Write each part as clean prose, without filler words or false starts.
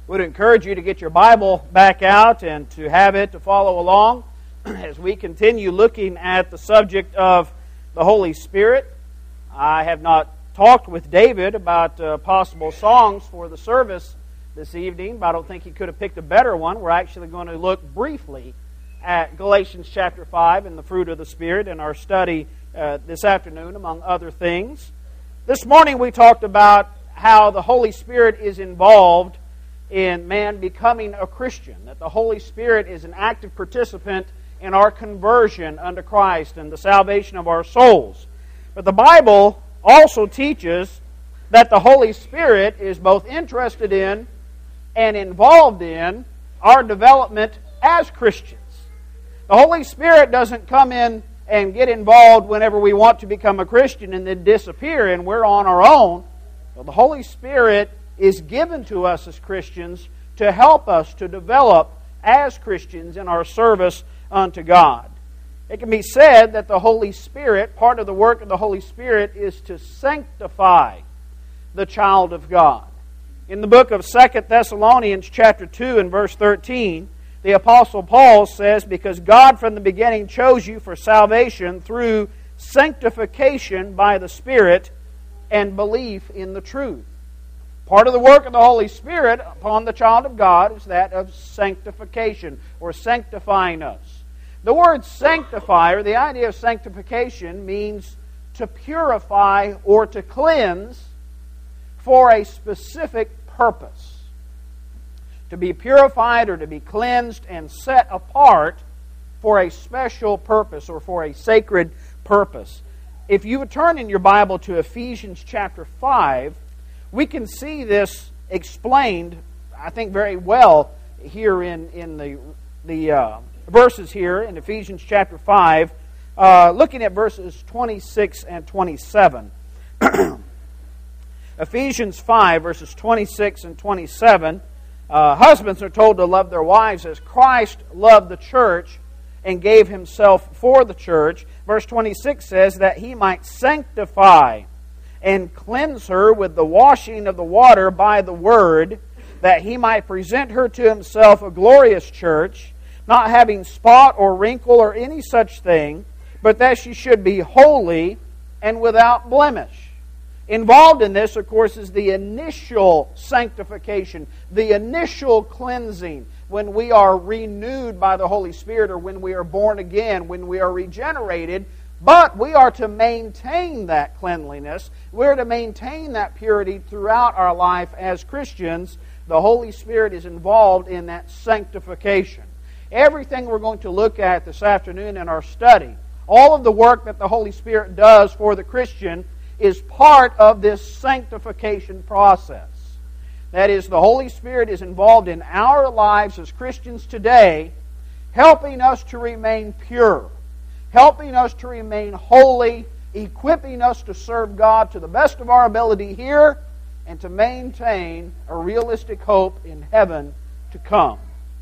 Would encourage you to get your Bible back out and to have it to follow along as we continue looking at the subject of the Holy Spirit. I have not talked with David about possible songs for the service this evening, but I don't think he could have picked a better one. We're actually going to look briefly at Galatians chapter 5 and the fruit of the Spirit in our study this afternoon, among other things. This morning we talked about how the Holy Spirit is involved in man becoming a Christian, that the Holy Spirit is an active participant in our conversion unto Christ and the salvation of our souls. But the Bible also teaches that the Holy Spirit is both interested in and involved in our development as Christians. The Holy Spirit doesn't come in and get involved whenever we want to become a Christian and then disappear and we're on our own. Well, the Holy Spirit is given to us as Christians to help us to develop as Christians in our service unto God. It can be said that the Holy Spirit, part of the work of the Holy Spirit, is to sanctify the child of God. In the book of 2 Thessalonians chapter 2 and verse 13, the Apostle Paul says, "Because God from the beginning chose you for salvation through sanctification by the Spirit and belief in the truth." Part of the work of the Holy Spirit upon the child of God is that of sanctification, or sanctifying us. The word sanctify, or the idea of sanctification, means to purify or to cleanse for a specific purpose. To be purified or to be cleansed and set apart for a special purpose or for a sacred purpose. If you would turn in your Bible to Ephesians chapter 5, we can see this explained, I think, very well here in the verses here in Ephesians chapter 5, looking at verses 26 and 27. Ephesians 5, verses 26 and 27, husbands are told to love their wives as Christ loved the church and gave himself for the church. Verse 26 says that he might sanctify and cleanse her with the washing of the water by the word, that he might present her to himself a glorious church, not having spot or wrinkle or any such thing, but that she should be holy and without blemish. Involved in this, of course, is the initial sanctification, the initial cleansing, when we are renewed by the Holy Spirit, or when we are born again, when we are regenerated. But we are to maintain that cleanliness. We're to maintain that purity throughout our life as Christians. The Holy Spirit is involved in that sanctification. Everything we're going to look at this afternoon in our study, all of the work that the Holy Spirit does for the Christian, is part of this sanctification process. That is, the Holy Spirit is involved in our lives as Christians today, helping us to remain pure, helping us to remain holy, equipping us to serve God to the best of our ability here, and to maintain a realistic hope in heaven to come.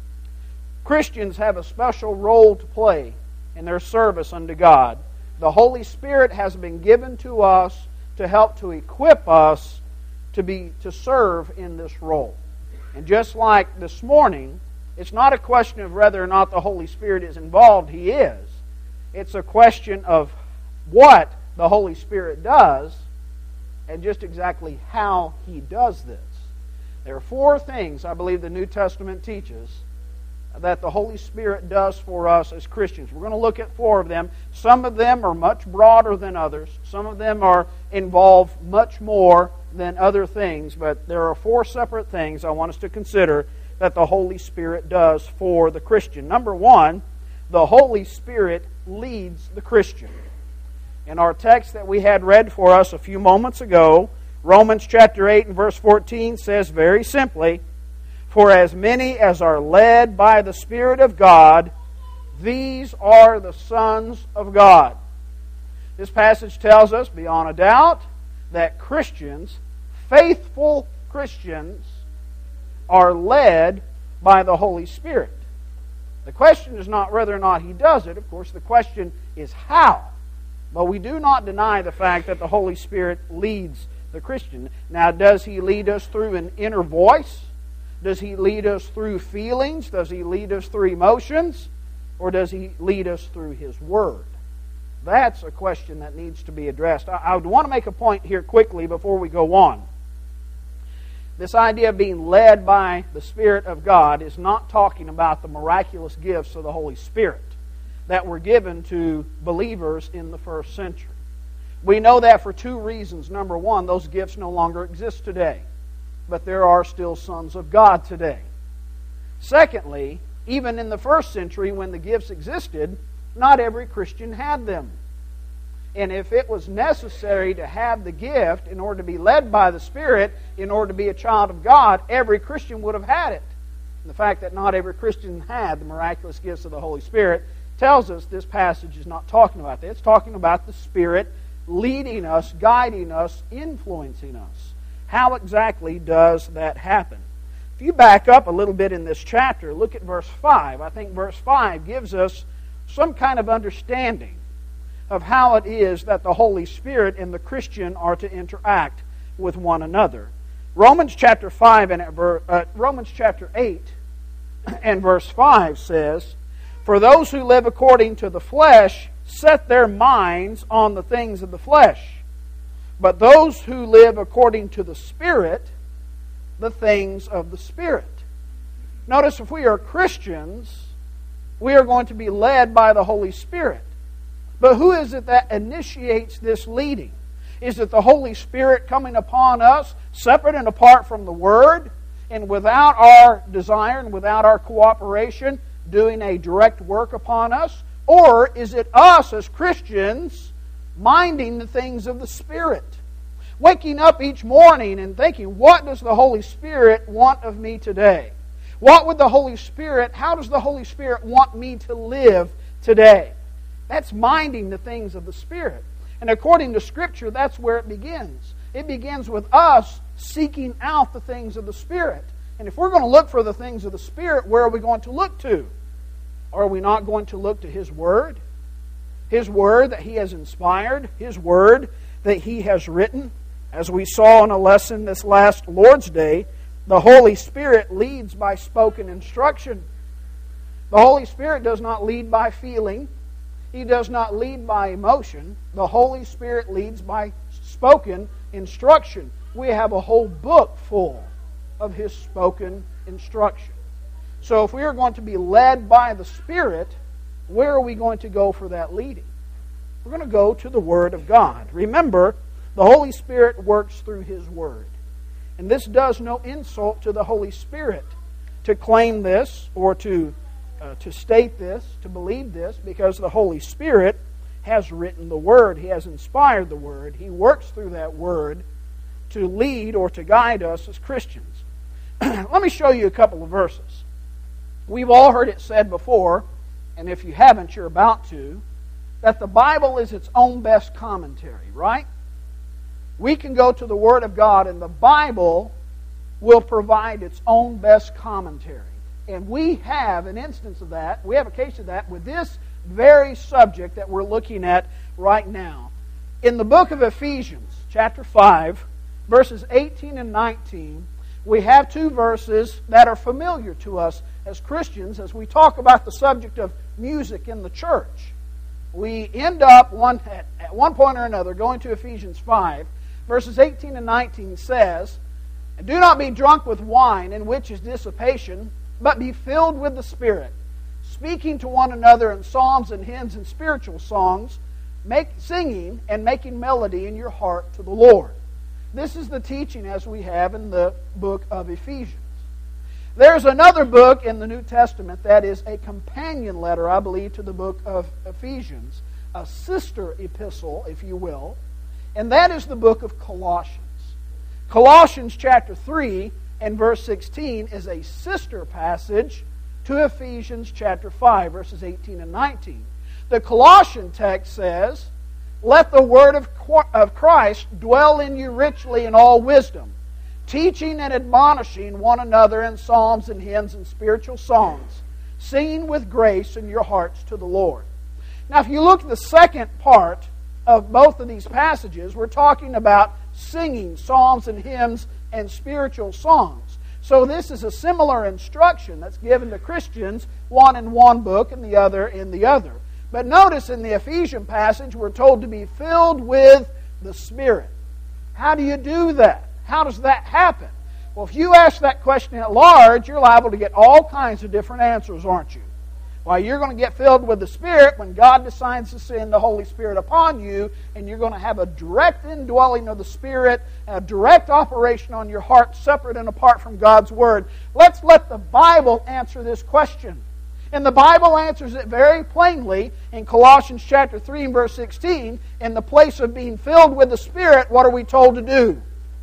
Christians have a special role to play in their service unto God. The Holy Spirit has been given to us to help to equip us to serve in this role. And just like this morning, it's not a question of whether or not the Holy Spirit is involved. He is. It's a question of what the Holy Spirit does and just exactly how He does this. There are four things I believe the New Testament teaches that the Holy Spirit does for us as Christians. We're going to look at four of them. Some of them are much broader than others. Some of them are involved much more than other things. But there are four separate things I want us to consider that the Holy Spirit does for the Christian. Number one, the Holy Spirit leads the Christian. In our text that we had read for us a few moments ago, Romans chapter 8 and verse 14 says very simply, "For as many as are led by the Spirit of God, these are the sons of God." This passage tells us beyond a doubt that Christians, faithful Christians, are led by the Holy Spirit. The question is not whether or not He does it. Of course, the question is how. But we do not deny the fact that the Holy Spirit leads the Christian. Now, does He lead us through an inner voice? Does He lead us through feelings? Does He lead us through emotions? Or does He lead us through His Word? That's a question that needs to be addressed. I would want to make a point here quickly before we go on. This idea of being led by the Spirit of God is not talking about the miraculous gifts of the Holy Spirit that were given to believers in the first century. We know that for two reasons. Number one, those gifts no longer exist today, but there are still sons of God today. Secondly, even in the first century when the gifts existed, not every Christian had them. And if it was necessary to have the gift in order to be led by the Spirit, in order to be a child of God, every Christian would have had it. And the fact that not every Christian had the miraculous gifts of the Holy Spirit tells us this passage is not talking about that. It's talking about the Spirit leading us, guiding us, influencing us. How exactly does that happen? If you back up a little bit in this chapter, look at verse 5. I think verse 5 gives us some kind of understanding of how it is that the Holy Spirit and the Christian are to interact with one another. Romans chapter 8 and verse 5 says, "For those who live according to the flesh set their minds on the things of the flesh, but those who live according to the Spirit, the things of the Spirit." Notice, if we are Christians, we are going to be led by the Holy Spirit. But who is it that initiates this leading? Is it the Holy Spirit coming upon us, separate and apart from the Word, and without our desire and without our cooperation, doing a direct work upon us? Or is it us as Christians minding the things of the Spirit? Waking up each morning and thinking, what does the Holy Spirit want of me today? What would the Holy Spirit, how does the Holy Spirit want me to live today? That's minding the things of the Spirit. And according to Scripture, that's where it begins. It begins with us seeking out the things of the Spirit. And if we're going to look for the things of the Spirit, where are we going to look to? Are we not going to look to His Word? His Word that He has inspired, His Word that He has written. As we saw in a lesson this last Lord's Day, the Holy Spirit leads by spoken instruction. The Holy Spirit does not lead by feeling. He does not lead by emotion. The Holy Spirit leads by spoken instruction. We have a whole book full of His spoken instruction. So if we are going to be led by the Spirit, where are we going to go for that leading? We're going to go to the Word of God. Remember, the Holy Spirit works through His Word. And this does no insult to the Holy Spirit to claim this or to state this, to believe this, because the Holy Spirit has written the Word. He has inspired the Word. He works through that Word to lead or to guide us as Christians. Let me show you a couple of verses. We've all heard it said before, and if you haven't, you're about to, that the Bible is its own best commentary, right? We can go to the Word of God, and the Bible will provide its own best commentary. And we have an instance of that, we have a case of that with this very subject that we're looking at right now. In the book of Ephesians, chapter 5, verses 18 and 19, we have two verses that are familiar to us as Christians as we talk about the subject of music in the church. We end up at one point or another going to Ephesians 5, verses 18 and 19 says, "And do not be drunk with wine, in which is dissipation, but be filled with the Spirit, speaking to one another in psalms and hymns and spiritual songs, singing and making melody in your heart to the Lord." This is the teaching as we have in the book of Ephesians. There's another book in the New Testament that is a companion letter, I believe, to the book of Ephesians, a sister epistle, if you will, and that is the book of Colossians. Colossians chapter 3 and verse 16 is a sister passage to Ephesians chapter 5, verses 18 and 19. The Colossian text says, "Let the word of Christ dwell in you richly in all wisdom, teaching and admonishing one another in psalms and hymns and spiritual songs, singing with grace in your hearts to the Lord." Now, if you look at the second part of both of these passages, we're talking about singing psalms and hymns and spiritual songs. So this is a similar instruction that's given to Christians, one in one book and the other in the other. But notice in the Ephesian passage, we're told to be filled with the Spirit. How do you do that? How does that happen? Well, if you ask that question at large, you're liable to get all kinds of different answers, aren't you? Well, you're going to get filled with the Spirit when God decides to send the Holy Spirit upon you, and you're going to have a direct indwelling of the Spirit, a direct operation on your heart, separate and apart from God's Word. Let's let the Bible answer this question. And the Bible answers it very plainly in Colossians chapter 3 and verse 16. In the place of being filled with the Spirit, what are we told to do?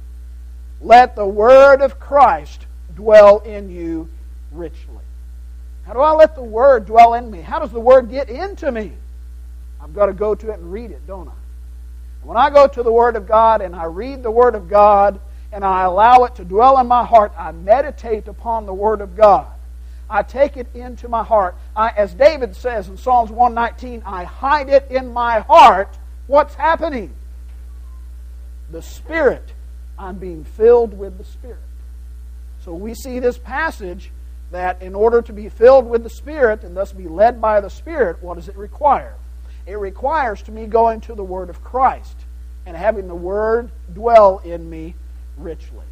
Let the Word of Christ dwell in you richly. How do I let the Word dwell in me? How does the Word get into me? I've got to go to it and read it, don't I? When I go to the Word of God and I read the Word of God and I allow it to dwell in my heart, I meditate upon the Word of God. I take it into my heart. As David says in Psalms 119, I hide it in my heart. What's happening? The Spirit. I'm being filled with the Spirit. So we see this passage that in order to be filled with the Spirit and thus be led by the Spirit, what does it require? It requires to me going to the Word of Christ and having the Word dwell in me richly.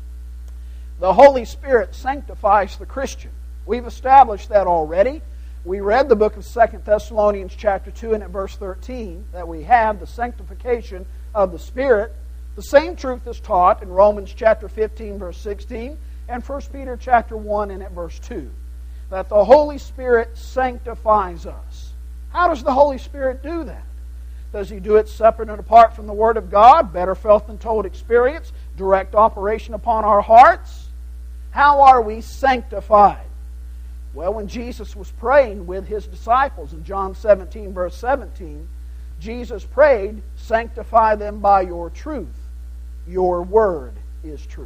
The Holy Spirit sanctifies the Christian. We've established that already. We read the book of 2 Thessalonians chapter 2 and at verse 13 that we have the sanctification of the Spirit. The same truth is taught in Romans chapter 15 verse 16 and 1 Peter chapter 1 and at verse 2. That the Holy Spirit sanctifies us. How does the Holy Spirit do that? Does He do it separate and apart from the Word of God? Better felt than told experience? Direct operation upon our hearts? How are we sanctified? Well, when Jesus was praying with His disciples in John 17, verse 17, Jesus prayed, sanctify them by your truth. Your word is truth.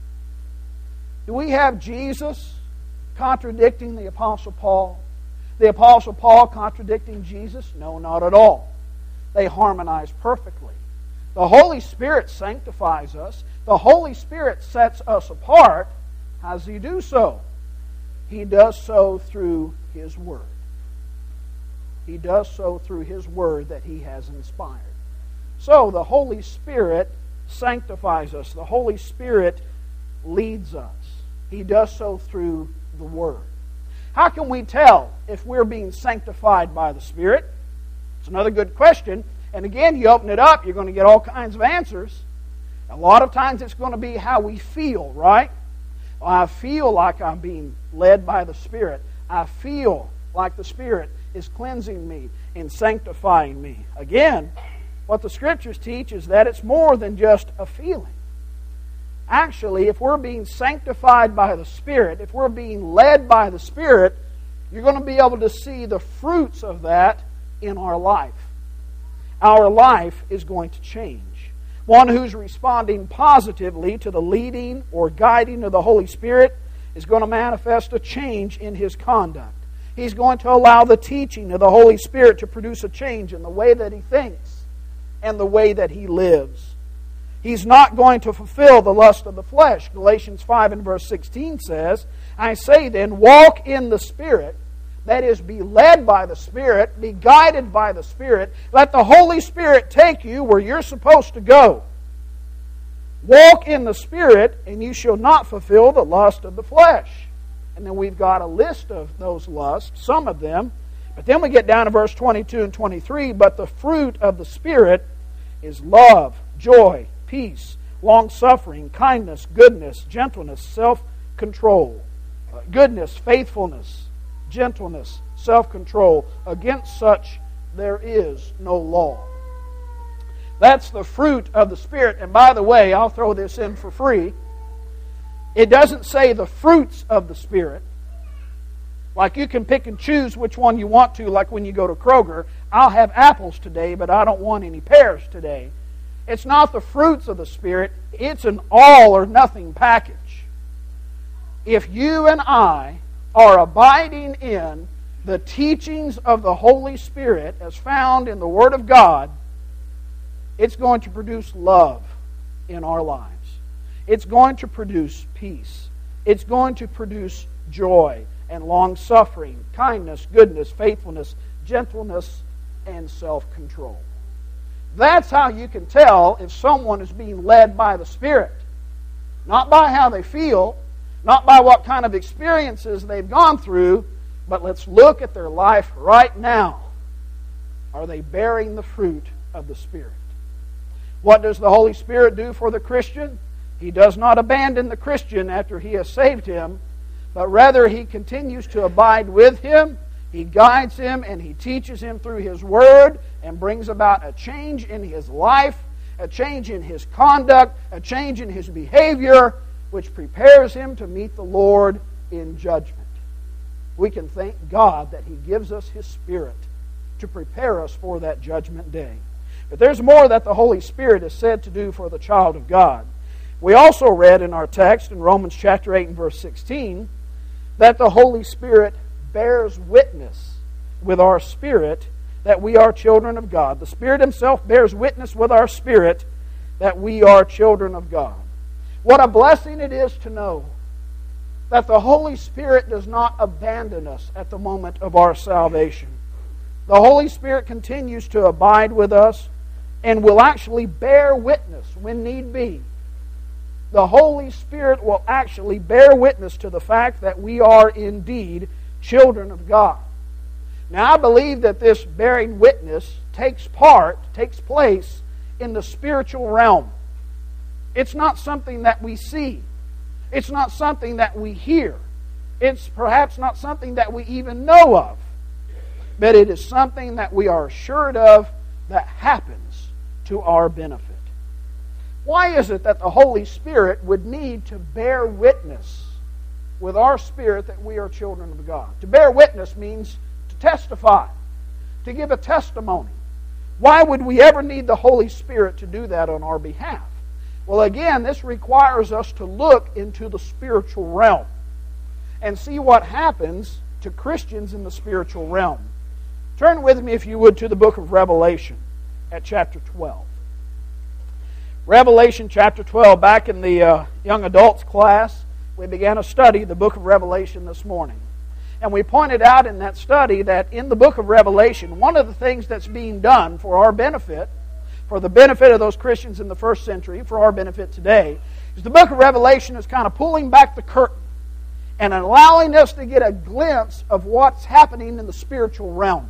Do we have Jesus contradicting the Apostle Paul? The Apostle Paul contradicting Jesus? No, not at all. They harmonize perfectly. The Holy Spirit sanctifies us. The Holy Spirit sets us apart. How does He do so? He does so through His Word. He does so through His Word that He has inspired. So the Holy Spirit sanctifies us. The Holy Spirit leads us. He does so through the Word. How can we tell if we're being sanctified by the Spirit? It's another good question. And again, you open it up, you're going to get all kinds of answers. A lot of times it's going to be how we feel, right? I feel like I'm being led by the Spirit. I feel like the Spirit is cleansing me and sanctifying me. Again, what the Scriptures teach is that it's more than just a feeling. Actually, if we're being sanctified by the Spirit, if we're being led by the Spirit, you're going to be able to see the fruits of that in our life. Our life is going to change. One who's responding positively to the leading or guiding of the Holy Spirit is going to manifest a change in his conduct. He's going to allow the teaching of the Holy Spirit to produce a change in the way that he thinks and the way that he lives. He's not going to fulfill the lust of the flesh. Galatians 5 and verse 16 says, I say then, walk in the Spirit. That is, be led by the Spirit, be guided by the Spirit. Let the Holy Spirit take you where you're supposed to go. Walk in the Spirit, and you shall not fulfill the lust of the flesh. And then we've got a list of those lusts, some of them. But then we get down to verse 22 and 23. But the fruit of the Spirit is love, joy, peace, long-suffering, kindness, goodness, gentleness, self-control. Goodness, faithfulness, gentleness, self-control. Against such there is no law. That's the fruit of the Spirit. And by the way, I'll throw this in for free. It doesn't say the fruits of the Spirit. Like you can pick and choose which one you want to, like when you go to Kroger. I'll have apples today, but I don't want any pears today. It's not the fruits of the Spirit. It's an all or nothing package. If you and I are abiding in the teachings of the Holy Spirit as found in the Word of God, it's going to produce love in our lives. It's going to produce peace. It's going to produce joy and long-suffering, kindness, goodness, faithfulness, gentleness, and self-control. That's how you can tell if someone is being led by the Spirit. Not by how they feel, not by what kind of experiences they've gone through, but let's look at their life right now. Are they bearing the fruit of the Spirit? What does the Holy Spirit do for the Christian? He does not abandon the Christian after He has saved him, but rather He continues to abide with him. He guides him and He teaches him through His Word and brings about a change in his life, a change in his conduct, a change in his behavior, which prepares him to meet the Lord in judgment. We can thank God that He gives us His Spirit to prepare us for that judgment day. But there's more that the Holy Spirit is said to do for the child of God. We also read in our text in Romans chapter 8 and verse 16 that the Holy Spirit bears witness with our spirit that we are children of God. The Spirit Himself bears witness with our spirit that we are children of God. What a blessing it is to know that the Holy Spirit does not abandon us at the moment of our salvation. The Holy Spirit continues to abide with us and will actually bear witness when need be. The Holy Spirit will actually bear witness to the fact that we are indeed children of God. Now, I believe that this bearing witness takes place in the spiritual realm. It's not something that we see. It's not something that we hear. It's perhaps not something that we even know of. But it is something that we are assured of that happens to our benefit. Why is it that the Holy Spirit would need to bear witness with our spirit that we are children of God? To bear witness means to testify, to give a testimony. Why would we ever need the Holy Spirit to do that on our behalf? Well, again, this requires us to look into the spiritual realm and see what happens to Christians in the spiritual realm. Turn with me, if you would, to the book of Revelation at chapter 12. Revelation chapter 12, back in the young adults class, we began to study the book of Revelation this morning. And we pointed out in that study that in the book of Revelation, one of the things that's being done for our benefit, for the benefit of those Christians in the first century, for our benefit today, is the book of Revelation is kind of pulling back the curtain and allowing us to get a glimpse of what's happening in the spiritual realm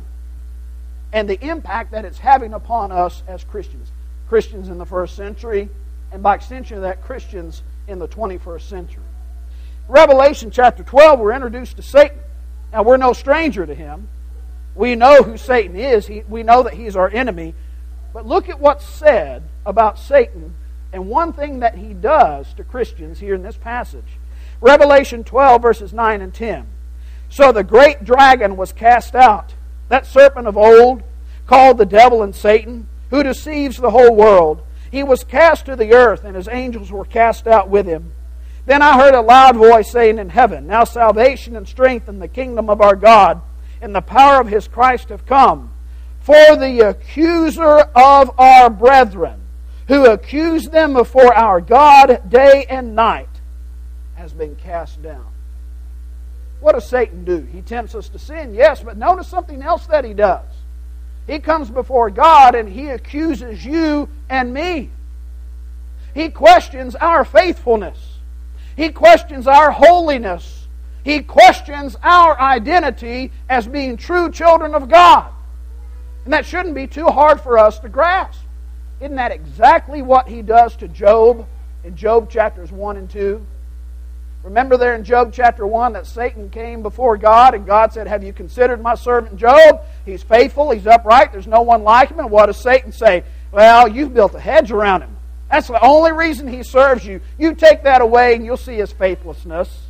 and the impact that it's having upon us as Christians. Christians in the first century, and by extension of that, Christians in the 21st century. Revelation chapter 12, we're introduced to Satan. Now, we're no stranger to him. We know who Satan is. We know that he's our enemy. But look at what's said about Satan and one thing that he does to Christians here in this passage. Revelation 12, verses 9 and 10. So the great dragon was cast out, that serpent of old, called the devil and Satan, who deceives the whole world. He was cast to the earth, and his angels were cast out with him. Then I heard a loud voice saying in heaven, Now salvation and strength in the kingdom of our God and the power of His Christ have come. For the accuser of our brethren, who accused them before our God day and night, has been cast down. What does Satan do? He tempts us to sin, yes, but notice something else that he does. He comes before God and he accuses you and me. He questions our faithfulness. He questions our holiness. He questions our identity as being true children of God. And that shouldn't be too hard for us to grasp. Isn't that exactly what he does to Job in Job chapters 1 and 2? Remember there in Job chapter 1 that Satan came before God and God said, Have you considered my servant Job? He's faithful, he's upright, there's no one like him. And what does Satan say? Well, you've built a hedge around him. That's the only reason he serves you. You take that away and you'll see his faithlessness.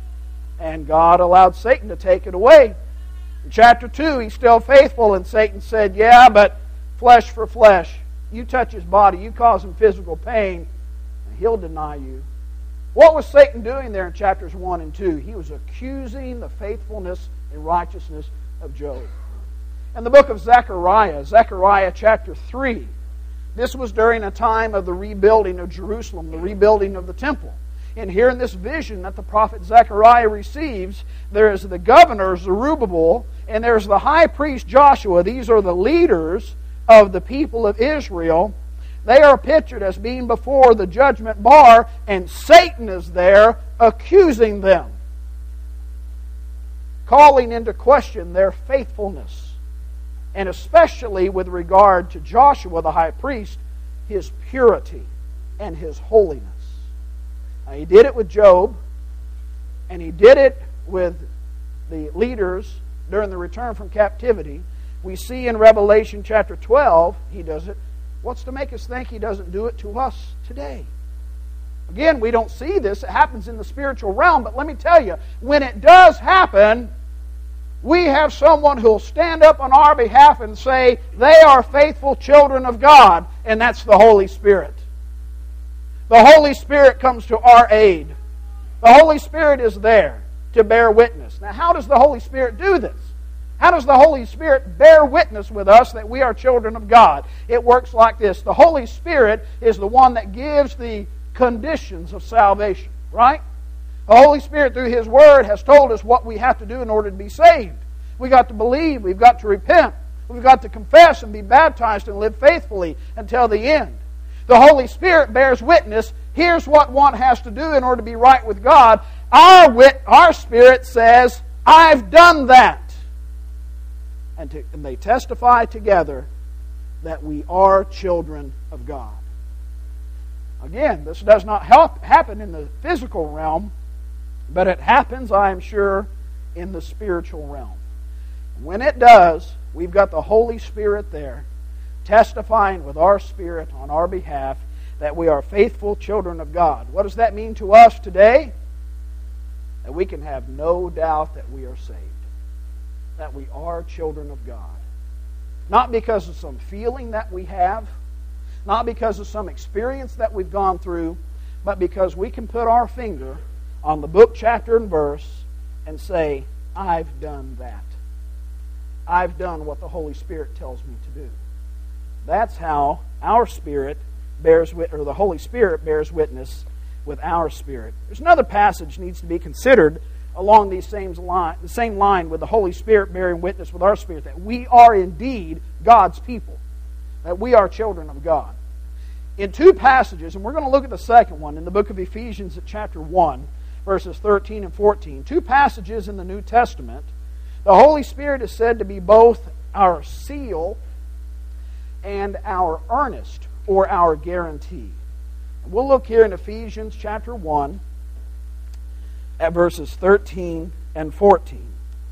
And God allowed Satan to take it away. In chapter 2, he's still faithful, and Satan said, Yeah, but flesh for flesh. You touch his body, you cause him physical pain, and he'll deny you. What was Satan doing there in chapters 1 and 2? He was accusing the faithfulness and righteousness of Job. In the book of Zechariah chapter 3, this was during a time of the rebuilding of Jerusalem, the rebuilding of the temple. And here in this vision that the prophet Zechariah receives, there is the governor Zerubbabel, and there's the high priest Joshua. These are the leaders of the people of Israel. They are pictured as being before the judgment bar, and Satan is there accusing them, calling into question their faithfulness, and especially with regard to Joshua the high priest, his purity and his holiness. Now, he did it with Job, and he did it with the leaders during the return from captivity. We see in Revelation chapter 12, he does it. What's to make us think he doesn't do it to us today? Again, we don't see this. It happens in the spiritual realm, but let me tell you, when it does happen, we have someone who will stand up on our behalf and say, they are faithful children of God, and that's the Holy Spirit. The Holy Spirit comes to our aid. The Holy Spirit is there to bear witness. Now, how does the Holy Spirit do this? How does the Holy Spirit bear witness with us that we are children of God? It works like this. The Holy Spirit is the one that gives the conditions of salvation, right? The Holy Spirit, through His Word, has told us what we have to do in order to be saved. We've got to believe. We've got to repent. We've got to confess and be baptized and live faithfully until the end. The Holy Spirit bears witness. Here's what one has to do in order to be right with God. Our spirit says, I've done that. And they testify together that we are children of God. Again, this does not happen in the physical realm, but it happens, I am sure, in the spiritual realm. When it does, we've got the Holy Spirit there, testifying with our spirit on our behalf that we are faithful children of God. What does that mean to us today? That we can have no doubt that we are saved. That we are children of God. Not because of some feeling that we have, not because of some experience that we've gone through, but because we can put our finger on the book, chapter, and verse and say, I've done that. I've done what the Holy Spirit tells me to do. That's how our spirit bears witness, or the Holy Spirit bears witness with our spirit. There's another passage that needs to be considered along the same line with the Holy Spirit bearing witness with our spirit, that we are indeed God's people, that we are children of God. In two passages, and we're going to look at the second one in the book of Ephesians at chapter 1, verses 13 and 14. Two passages in the New Testament. The Holy Spirit is said to be both our seal and our earnest, or our guarantee. And we'll look here in Ephesians chapter 1 at verses 13 and 14.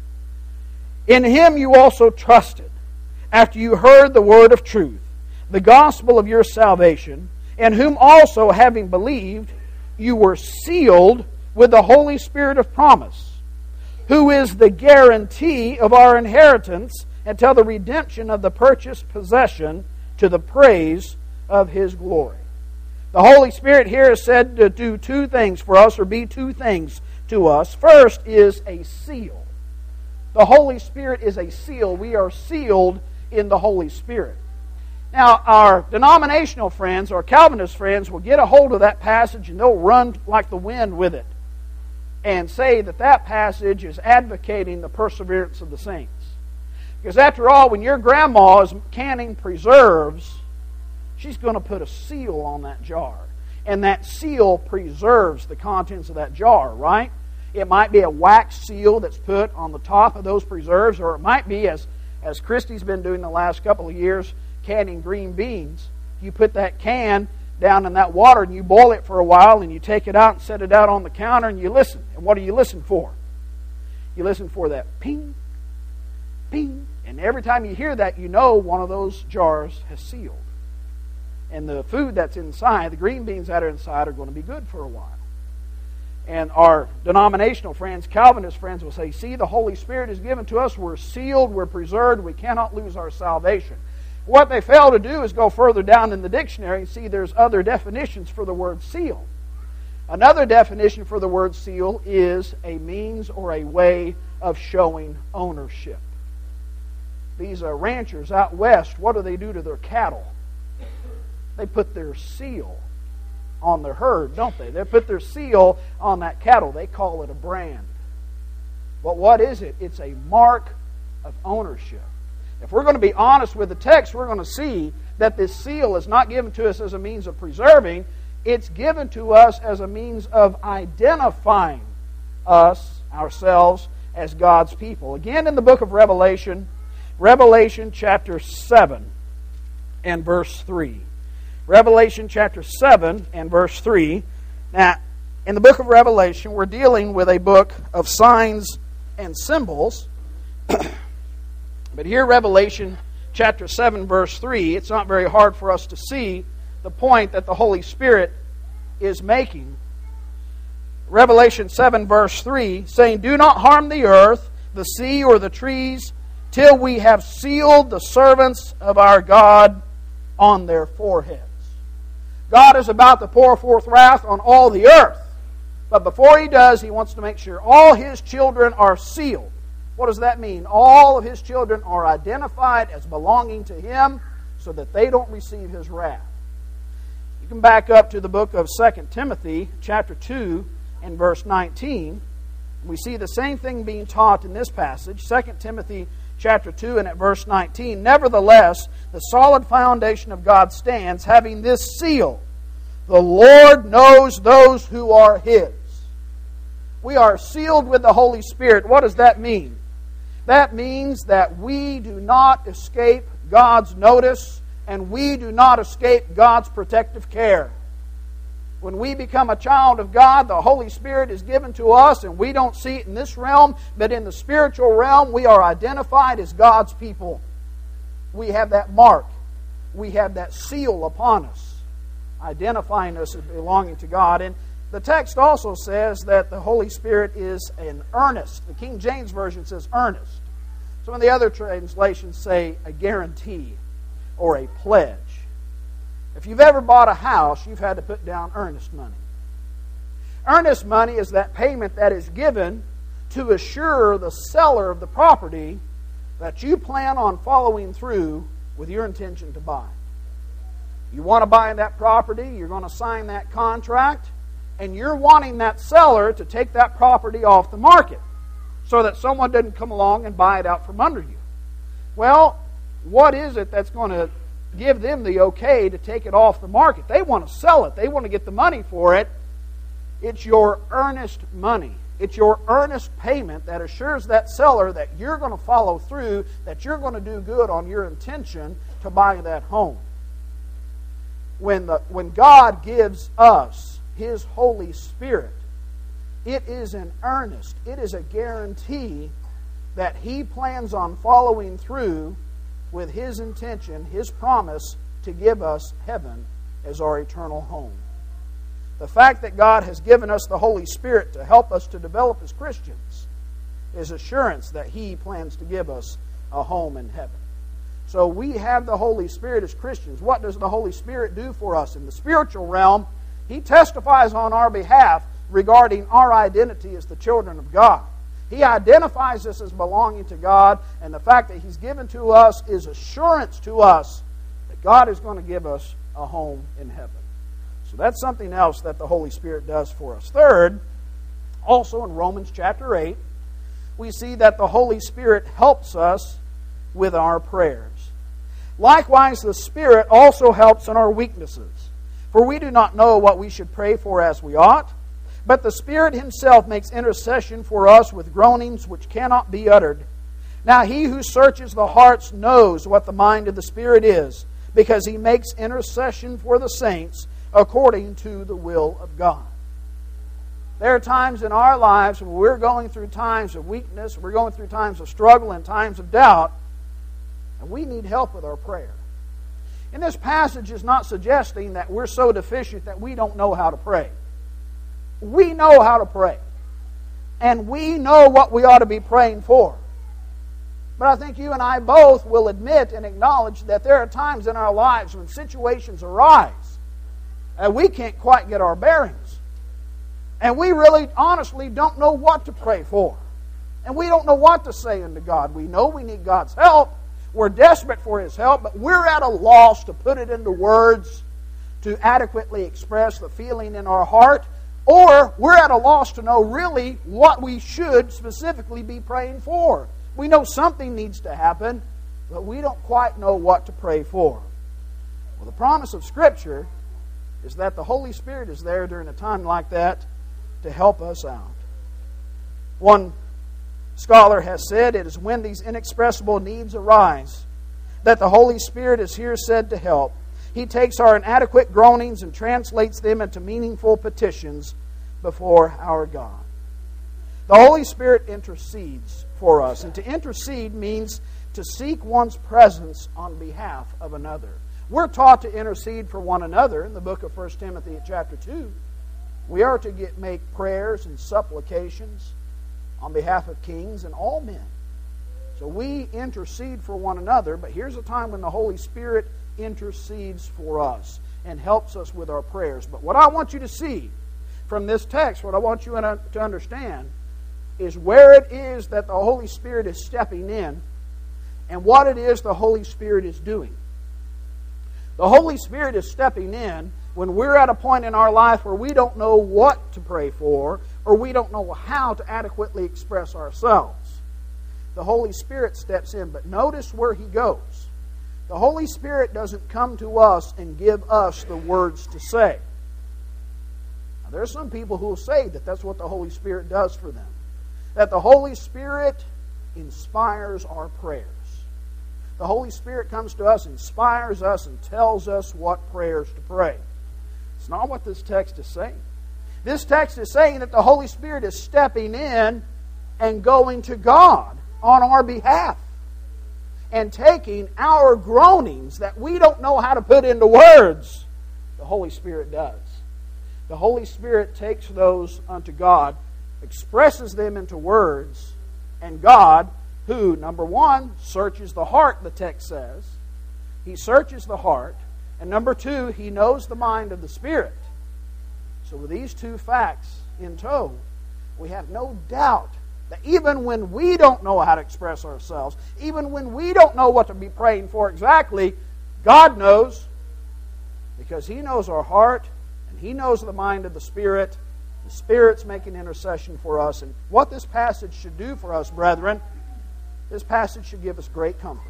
In Him you also trusted, after you heard the word of truth, the gospel of your salvation, in whom also, having believed, you were sealed with the Holy Spirit of promise, who is the guarantee of our inheritance until the redemption of the purchased possession, to the praise of His glory. The Holy Spirit here is said to do two things for us, or be two things to us. First is a seal. The Holy Spirit is a seal. We are sealed in the Holy Spirit. Now, our denominational friends, our Calvinist friends, will get a hold of that passage and they'll run like the wind with it and say that that passage is advocating the perseverance of the saints. Because after all, when your grandma is canning preserves, she's going to put a seal on that jar. And that seal preserves the contents of that jar, right? It might be a wax seal that's put on the top of those preserves, or it might be, as Christy's been doing the last couple of years, canning green beans. You put that can down in that water and you boil it for a while, and you take it out and set it out on the counter and you listen. And what do you listen for? You listen for that ping, ping. And every time you hear that, you know one of those jars has sealed. And the food that's inside, the green beans that are inside, are going to be good for a while. And our denominational friends, Calvinist friends, will say, see, the Holy Spirit is given to us. We're sealed. We're preserved. We cannot lose our salvation. What they fail to do is go further down in the dictionary and see there's other definitions for the word seal. Another definition for the word seal is a means or a way of showing ownership. These ranchers out west, what do they do to their cattle? They put their seal on their herd, don't they? They put their seal on that cattle. They call it a brand. But what is it? It's a mark of ownership. If we're going to be honest with the text, we're going to see that this seal is not given to us as a means of preserving. It's given to us as a means of identifying us, ourselves, as God's people. Again, in the book of Revelation, Revelation chapter 7 and verse 3. Revelation chapter 7 and verse 3. Now, in the book of Revelation, we're dealing with a book of signs and symbols. But here, Revelation chapter 7, verse 3, it's not very hard for us to see the point that the Holy Spirit is making. Revelation 7, verse 3, saying, "Do not harm the earth, the sea, or the trees, till we have sealed the servants of our God on their foreheads." God is about to pour forth wrath on all the earth. But before He does, He wants to make sure all His children are sealed. What does that mean? All of His children are identified as belonging to Him so that they don't receive His wrath. You can back up to the book of 2 Timothy chapter 2 and verse 19. We see the same thing being taught in this passage. 2 Timothy chapter 2 and at verse 19. "Nevertheless, the solid foundation of God stands, having this seal: the Lord knows those who are His." We are sealed with the Holy Spirit. What does that mean? That means that we do not escape God's notice and we do not escape God's protective care. When we become a child of God, the Holy Spirit is given to us, and we don't see it in this realm, but in the spiritual realm, we are identified as God's people. We have that mark. We have that seal upon us, identifying us as belonging to God. And the text also says that the Holy Spirit is an earnest. The King James Version says earnest. Some of the other translations say a guarantee or a pledge. If you've ever bought a house, you've had to put down earnest money. Earnest money is that payment that is given to assure the seller of the property that you plan on following through with your intention to buy. You want to buy that property, you're going to sign that contract, and you're wanting that seller to take that property off the market so that someone doesn't come along and buy it out from under you. Well, what is it that's going to give them the okay to take it off the market? They want to sell it. They want to get the money for it. It's your earnest money. It's your earnest payment that assures that seller that you're going to follow through, that you're going to do good on your intention to buy that home. When God gives us His Holy Spirit, it is an earnest, it is a guarantee that He plans on following through with His intention, His promise to give us heaven as our eternal home. The fact that God has given us the Holy Spirit to help us to develop as Christians is assurance that He plans to give us a home in heaven. So we have the Holy Spirit as Christians. What does the Holy Spirit do for us? In the spiritual realm, He testifies on our behalf regarding our identity as the children of God. He identifies us as belonging to God, and the fact that He's given to us is assurance to us that God is going to give us a home in heaven. So that's something else that the Holy Spirit does for us. Third, also in Romans chapter 8, we see that the Holy Spirit helps us with our prayers. Likewise, the Spirit also helps in our weaknesses. For we do not know what we should pray for as we ought, but the Spirit Himself makes intercession for us with groanings which cannot be uttered. Now He who searches the hearts knows what the mind of the Spirit is, because He makes intercession for the saints according to the will of God. There are times in our lives when we're going through times of weakness, we're going through times of struggle and times of doubt, and we need help with our prayer. And this passage is not suggesting that we're so deficient that we don't know how to pray. We know how to pray. And we know what we ought to be praying for. But I think you and I both will admit and acknowledge that there are times in our lives when situations arise and we can't quite get our bearings. And we really honestly don't know what to pray for. And we don't know what to say unto God. We know we need God's help. We're desperate for His help, but we're at a loss to put it into words to adequately express the feeling in our heart, or we're at a loss to know really what we should specifically be praying for. We know something needs to happen, but we don't quite know what to pray for. Well, the promise of Scripture is that the Holy Spirit is there during a time like that to help us out. One scholar has said it is when these inexpressible needs arise that the Holy Spirit is here said to help. He takes our inadequate groanings and translates them into meaningful petitions before our God. The Holy Spirit intercedes for us, and to intercede means to seek one's presence on behalf of another. We're taught to intercede for one another in the book of 1 Timothy chapter 2. We are to make prayers and supplications on behalf of kings and all men. So we intercede for one another, but here's a time when the Holy Spirit intercedes for us and helps us with our prayers. But what I want you to see from this text, what I want you to understand, is where it is that the Holy Spirit is stepping in and what it is the Holy Spirit is doing. The Holy Spirit is stepping in when we're at a point in our life where we don't know what to pray for, or we don't know how to adequately express ourselves. The Holy Spirit steps in, but notice where He goes. The Holy Spirit doesn't come to us and give us the words to say. Now, there are some people who will say that that's what the Holy Spirit does for them. That the Holy Spirit inspires our prayers. The Holy Spirit comes to us, inspires us, and tells us what prayers to pray. It's not what this text is saying. This text is saying that the Holy Spirit is stepping in and going to God on our behalf and taking our groanings that we don't know how to put into words. The Holy Spirit does. The Holy Spirit takes those unto God, expresses them into words, and God, who, number one, searches the heart, the text says. He searches the heart. And number two, He knows the mind of the Spirit. So with these two facts in tow, we have no doubt that even when we don't know how to express ourselves, even when we don't know what to be praying for exactly, God knows, because He knows our heart and He knows the mind of the Spirit. The Spirit's making intercession for us. And what this passage should do for us, brethren, this passage should give us great comfort.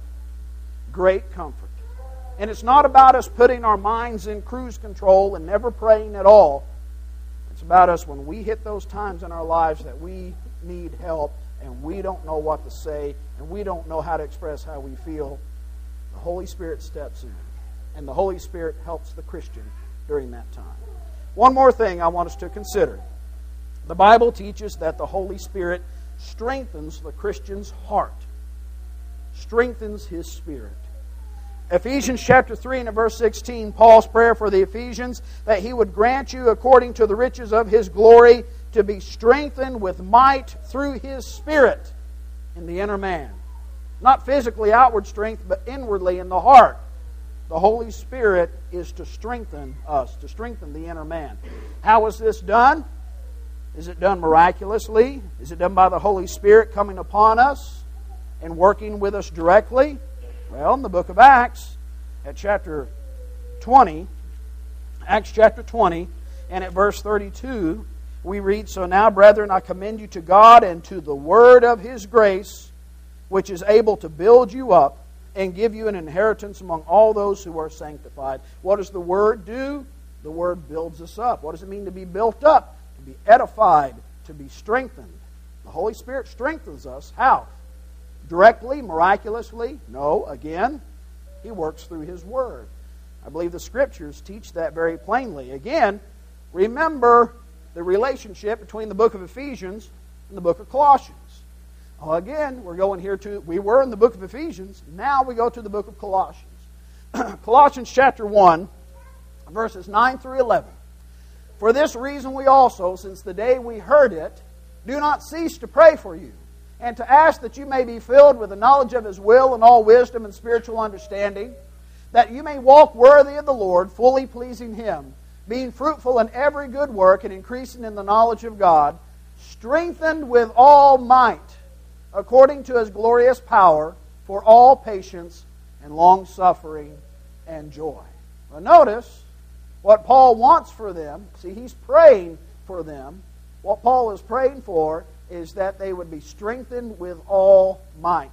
Great comfort. And it's not about us putting our minds in cruise control and never praying at all. It's about us when we hit those times in our lives that we need help and we don't know what to say and we don't know how to express how we feel. The Holy Spirit steps in. And the Holy Spirit helps the Christian during that time. One more thing I want us to consider. The Bible teaches that the Holy Spirit strengthens the Christian's heart. Strengthens his spirit. Ephesians chapter 3 and verse 16, Paul's prayer for the Ephesians, that He would grant you according to the riches of His glory to be strengthened with might through His Spirit in the inner man. Not physically outward strength, but inwardly in the heart. The Holy Spirit is to strengthen us, to strengthen the inner man. How is this done? Is it done miraculously? Is it done by the Holy Spirit coming upon us and working with us directly? Well, in the book of Acts, at chapter 20, Acts chapter 20, and at verse 32, we read, "So now, brethren, I commend you to God and to the word of His grace, which is able to build you up and give you an inheritance among all those who are sanctified." What does the word do? The word builds us up. What does it mean to be built up? To be edified, to be strengthened. The Holy Spirit strengthens us. How? Directly, miraculously? No, again, He works through His Word. I believe the Scriptures teach that very plainly. Again, remember the relationship between the book of Ephesians and the book of Colossians. Well, again, we were in the book of Ephesians, now we go to the book of Colossians. Colossians chapter 1, verses 9 through 11. "For this reason we also, since the day we heard it, do not cease to pray for you, and to ask that you may be filled with the knowledge of His will and all wisdom and spiritual understanding, that you may walk worthy of the Lord, fully pleasing Him, being fruitful in every good work and increasing in the knowledge of God, strengthened with all might, according to His glorious power, for all patience and long-suffering and joy." Well, notice, What Paul wants for them, see, he's praying for them. What Paul is praying for is that they would be strengthened with all might.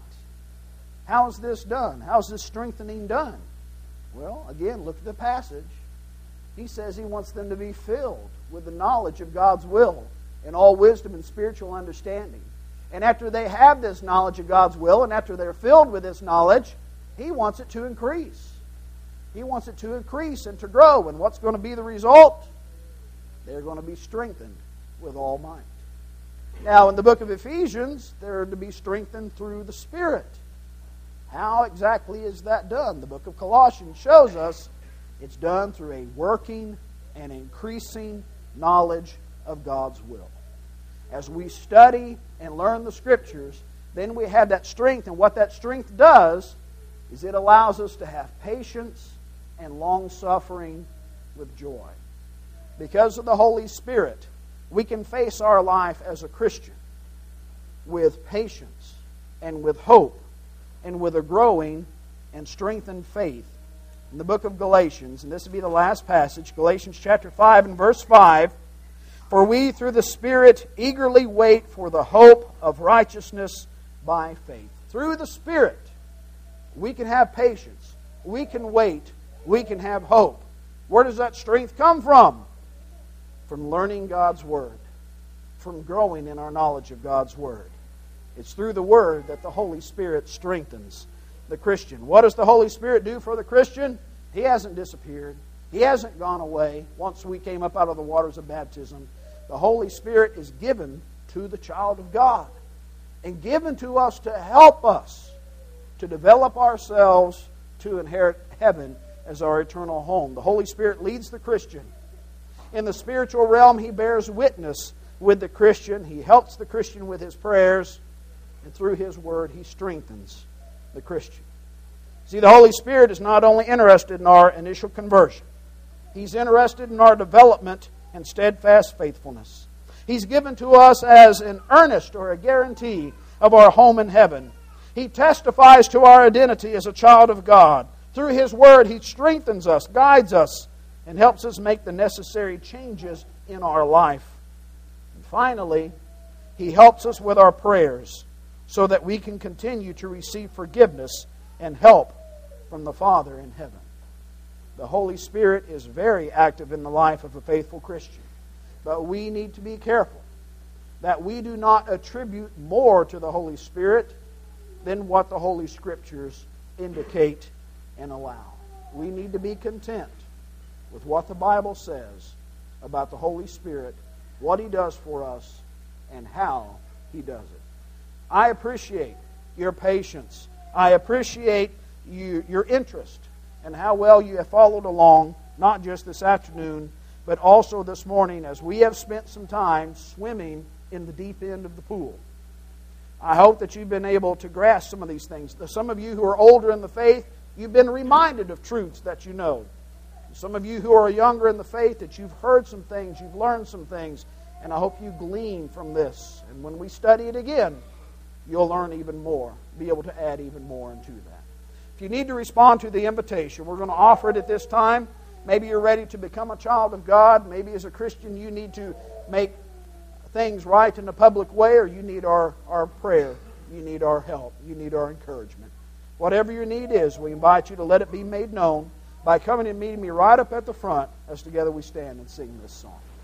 How is this done? How is this strengthening done? Well, again, look at the passage. He says he wants them to be filled with the knowledge of God's will and all wisdom and spiritual understanding. And after they have this knowledge of God's will, and after they're filled with this knowledge, he wants it to increase. He wants it to increase and to grow. And what's going to be the result? They're going to be strengthened with all might. Now, in the book of Ephesians, they're to be strengthened through the Spirit. How exactly is that done? The book of Colossians shows us it's done through a working and increasing knowledge of God's will. As we study and learn the Scriptures, then we have that strength. And what that strength does is it allows us to have patience and long-suffering with joy. Because of the Holy Spirit, we can face our life as a Christian with patience and with hope and with a growing and strengthened faith. In the book of Galatians, and this will be the last passage, Galatians chapter 5 and verse 5, "For we through the Spirit eagerly wait for the hope of righteousness by faith." Through the Spirit, we can have patience, we can wait, we can have hope. Where does that strength come from? From learning God's Word, from growing in our knowledge of God's Word. It's through the Word that the Holy Spirit strengthens the Christian. What does the Holy Spirit do for the Christian? He hasn't disappeared. He hasn't gone away once we came up out of the waters of baptism. The Holy Spirit is given to the child of God and given to us to help us to develop ourselves to inherit heaven as our eternal home. The Holy Spirit leads the Christian. In the spiritual realm, He bears witness with the Christian. He helps the Christian with his prayers. And through His Word, He strengthens the Christian. See, the Holy Spirit is not only interested in our initial conversion. He's interested in our development and steadfast faithfulness. He's given to us as an earnest or a guarantee of our home in heaven. He testifies to our identity as a child of God. Through His Word, He strengthens us, guides us, and helps us make the necessary changes in our life. And finally, He helps us with our prayers so that we can continue to receive forgiveness and help from the Father in heaven. The Holy Spirit is very active in the life of a faithful Christian. But we need to be careful that we do not attribute more to the Holy Spirit than what the Holy Scriptures indicate and allow. We need to be content with what the Bible says about the Holy Spirit, what He does for us, and how He does it. I appreciate your patience. I appreciate your interest and how well you have followed along, not just this afternoon, but also this morning as we have spent some time swimming in the deep end of the pool. I hope that you've been able to grasp some of these things. Some of you who are older in the faith, you've been reminded of truths that you know. Some of you who are younger in the faith, that you've heard some things, you've learned some things, and I hope you glean from this. And when we study it again, you'll learn even more, be able to add even more into that. If you need to respond to the invitation, we're going to offer it at this time. Maybe you're ready to become a child of God. Maybe as a Christian you need to make things right in a public way, or you need our prayer. You need our help. You need our encouragement. Whatever your need is, we invite you to let it be made known by coming and meeting me right up at the front as together we stand and sing this song.